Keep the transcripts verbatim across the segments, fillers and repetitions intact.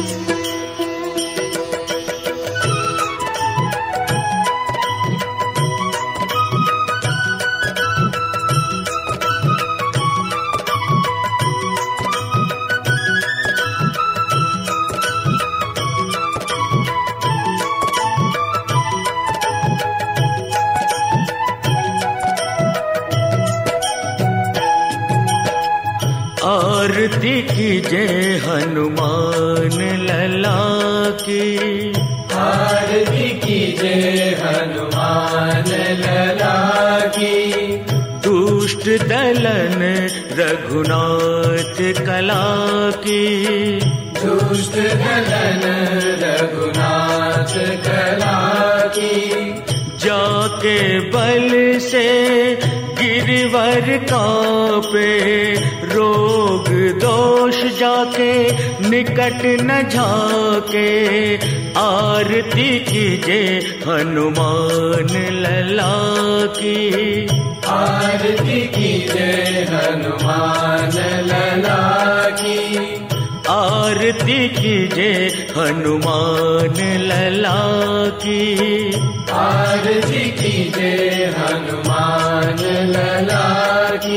आरती कीजिए हनुमान लला की, आरती कीजिए हनुमान लला की। दुष्ट दलन रघुनाथ कला की, दुष्ट दलन रघुनाथ कला की। जाके बल से गिरवर कांपे, रोग दोष जाके निकट न झाके। आरती कीजिए हनुमान लला की, आरती कीजिए हनुमान लला की। आरती कीजिए हनुमान लला की, आरती कीजिए हनुमान लला की।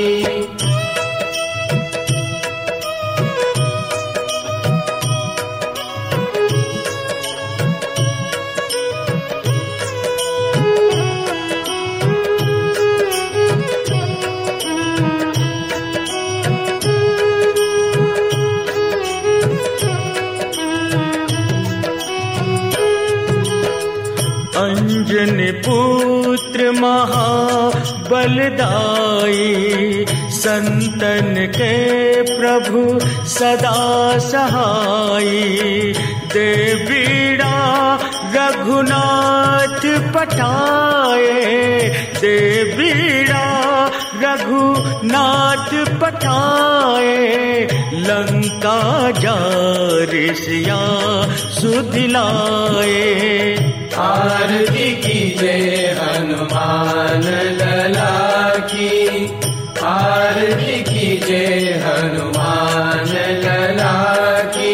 अंजनी पुत्र महाबलदाई, संतन के प्रभु सदा सहाई। दे बीड़ा रघुनाथ पठाए, दे बीड़ा रघुनाथ पठाए। लंका जारि सिया सुधिलाए। आरती कीजिए हनुमान लला की, आरती कीजिए हनुमान लला की।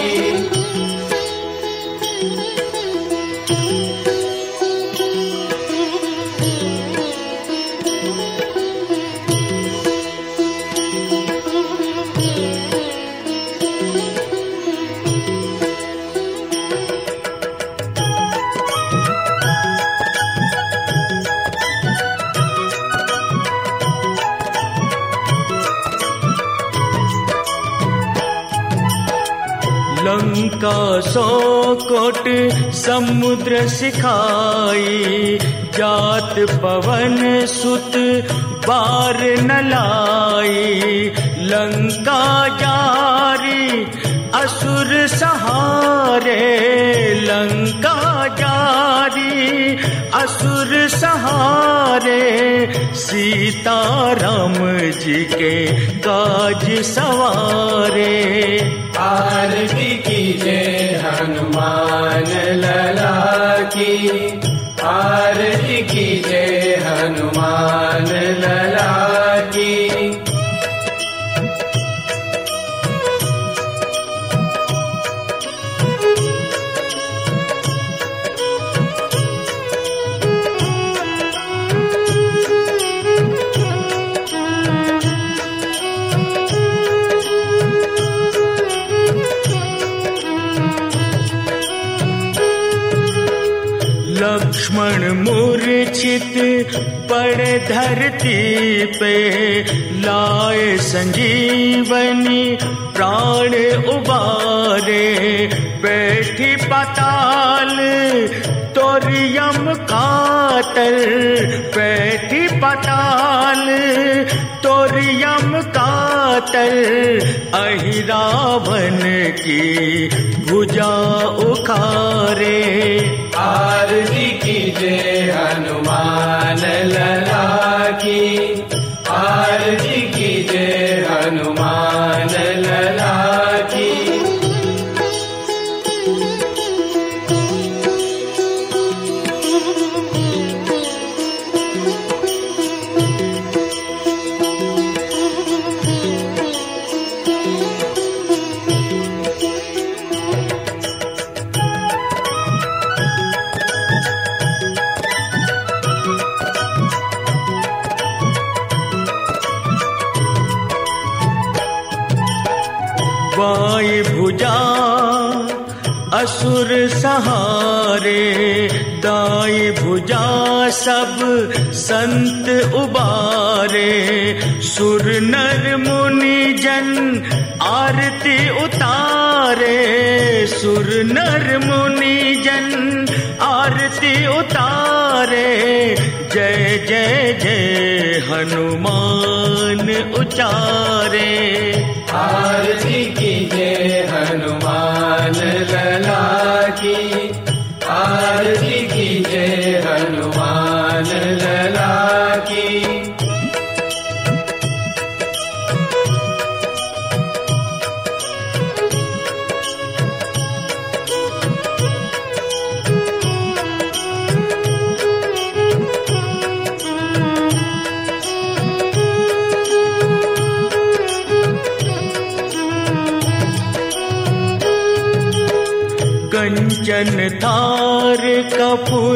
लंका सौ कोट समुद्र सिखाई, जात पवन सुत बार न लाई। लंका जारी असुर सहारे, लंका जारी असुर सहारे। सीता राम जी के काज सवारे। आरती कीजिए हनुमान लला की, आरती कीजिए हनुमान लला की। लक्ष्मण मूर्छित पड़े धरती पे, लाए संजीवनी प्राण उबारे। बैठी पाताल तोरियम कातर, बैठी पाताल तोरियम कातर। अहि रावण की भुजा उखारे। आरती कीजिए हनुमान लला की, आरती कीजिए हनुमान लला की। असुर सहारे, दाई भुजा सब संत उबारे। सुर नर मुनि जन आरती उतारे, सुर नर मुनि जन आरती उतारे। जय जय जय हनुमान उचारे। आरती कीजिए हनुमान लला की, आरती कीजिए हनुमान लला की। कंचन थार कपूर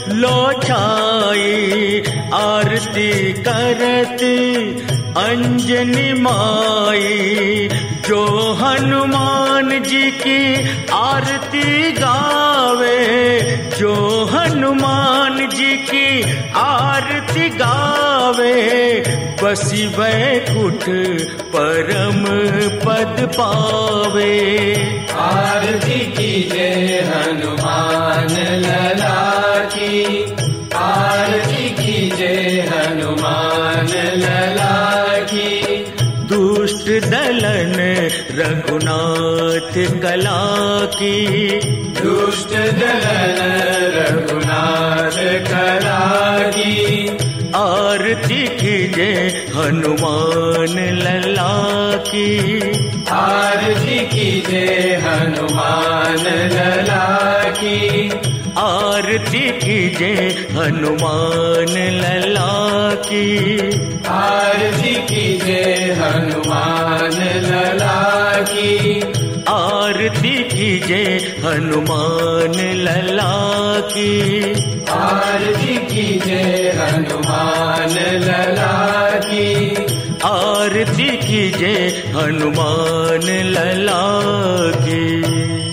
लोछाई, आरती करत अंजनी माई। जो हनुमान जी की आरती गावे, जो हनुमान जी की आरती गावे। बसी वैकुंठ परम पद पावे। आरती कीजिए हनुमान लला की, आरती कीजिए हनुमान लला की। दुष्ट दलन रघुनाथ कला की, दुष्ट दलन रघुनाथ कला की। आरती कीजिए हनुमान लला की, आरती कीजिए हनुमान लला की। आरती कीजिए हनुमान लला की, आरती कीजिए हनुमान लला की। आरती कीजिए हनुमान लला की, आरती कीजिए हनुमान लला की। आरती कीजिए हनुमान लला की।